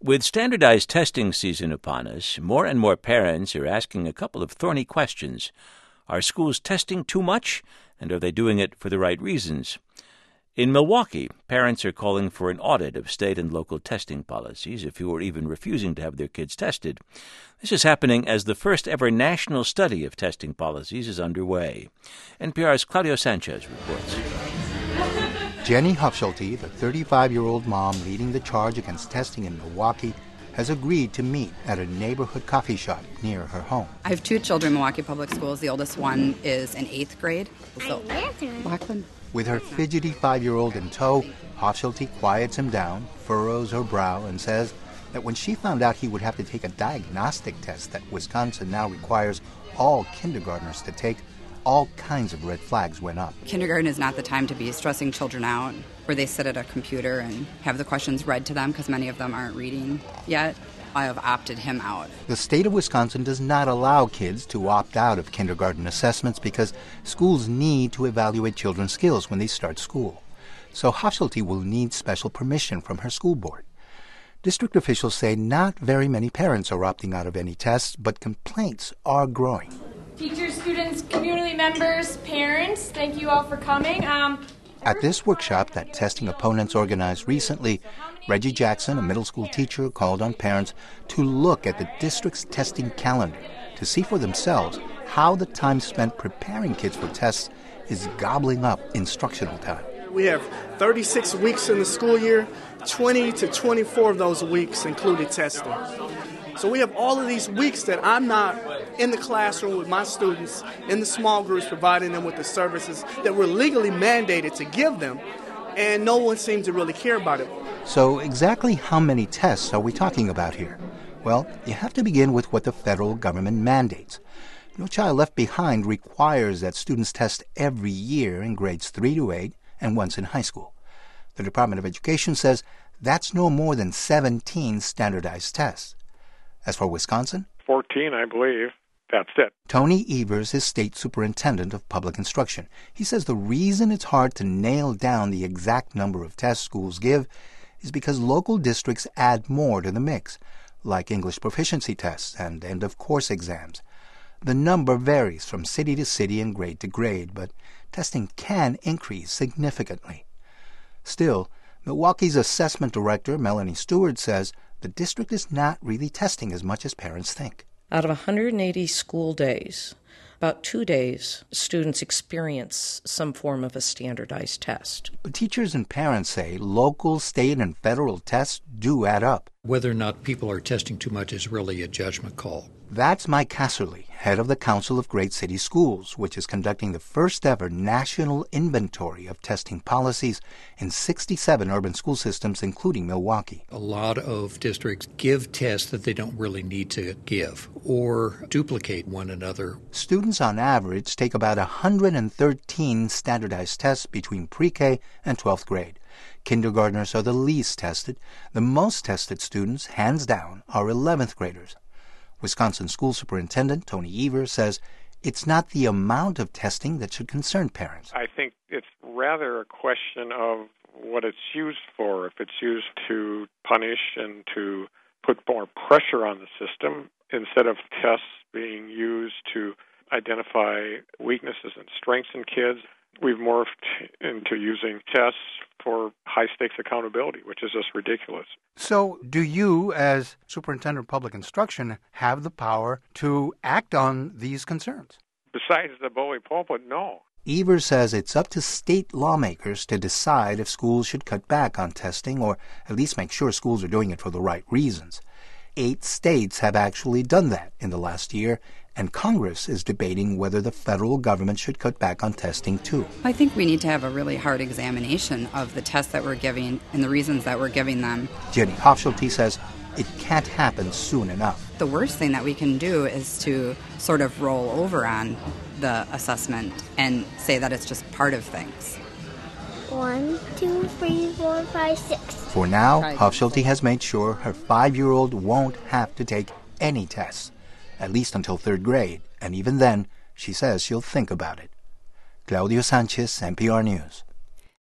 With standardized testing season upon us, more and more parents are asking a couple of thorny questions. Are schools testing too much, and are they doing it for the right reasons? In Milwaukee, parents are calling for an audit of state and local testing policies, a few are even refusing to have their kids tested. This is happening as the first-ever national study of testing policies is underway. NPR's Claudio Sanchez reports. Jenny Hofschulte, the 35-year-old mom leading the charge against testing in Milwaukee, has agreed to meet at a neighborhood coffee shop near her home. I have two children in Milwaukee Public Schools. The oldest one is in 8th grade. With her fidgety 5-year-old in tow, Hofschulte quiets him down, furrows her brow, and says that when she found out he would have to take a diagnostic test that Wisconsin now requires all kindergartners to take, all kinds of red flags went up. Kindergarten is not the time to be stressing children out, where they sit at a computer and have the questions read to them, because many of them aren't reading yet. I have opted him out. The state of Wisconsin does not allow kids to opt out of kindergarten assessments because schools need to evaluate children's skills when they start school. So Hofschulte will need special permission from her school board. District officials say not very many parents are opting out of any tests, but complaints are growing. Teachers, students, community members, parents, thank you all for coming. At this workshop that testing opponents organized recently, Reggie Jackson, a middle school teacher, called on parents to look at the district's testing calendar to see for themselves how the time spent preparing kids for tests is gobbling up instructional time. We have 36 weeks in the school year, 20 to 24 of those weeks included testing. So we have all of these weeks that I'm not in the classroom with my students, in the small groups, providing them with the services that we're legally mandated to give them, and no one seems to really care about it. So exactly how many tests are we talking about here? Well, you have to begin with what the federal government mandates. No Child Left Behind requires that students test every year in grades 3 to 8 and once in high school. The Department of Education says that's no more than 17 standardized tests. As for Wisconsin? 14, I believe. That's it. Tony Evers is state superintendent of public instruction. He says the reason it's hard to nail down the exact number of tests schools give is because local districts add more to the mix, like English proficiency tests and end-of-course exams. The number varies from city to city and grade to grade, but testing can increase significantly. Still, Milwaukee's assessment director, Melanie Stewart, says the district is not really testing as much as parents think. Out of 180 school days, about 2 days, students experience some form of a standardized test. But teachers and parents say local, state, and federal tests do add up. Whether or not people are testing too much is really a judgment call. That's Mike Casserly, head of the Council of Great City Schools, which is conducting the first-ever national inventory of testing policies in 67 urban school systems, including Milwaukee. A lot of districts give tests that they don't really need to give or duplicate one another. Students on average take about 113 standardized tests between pre-K and 12th grade. Kindergartners are the least tested. The most tested students, hands down, are 11th graders. Wisconsin School Superintendent Tony Evers says it's not the amount of testing that should concern parents. I think it's rather a question of what it's used for. If it's used to punish and to put more pressure on the system instead of tests being used to identify weaknesses and strengths in kids, we've morphed into using tests for high-stakes accountability, which is just ridiculous. So do you, as Superintendent of Public Instruction, have the power to act on these concerns? Besides the bully pulpit, no. Evers says it's up to state lawmakers to decide if schools should cut back on testing or at least make sure schools are doing it for the right reasons. 8 states have actually done that in the last year, and Congress is debating whether the federal government should cut back on testing too. I think we need to have a really hard examination of the tests that we're giving and the reasons that we're giving them. Jenny Hofschulte says it can't happen soon enough. The worst thing that we can do is to sort of roll over on the assessment and say that it's just part of things. 1, 2, 3, 4, 5, 6. For now, Hofschulte has made sure her 5-year-old won't have to take any tests, at least until 3rd grade, and even then, she says she'll think about it. Claudio Sanchez, NPR News.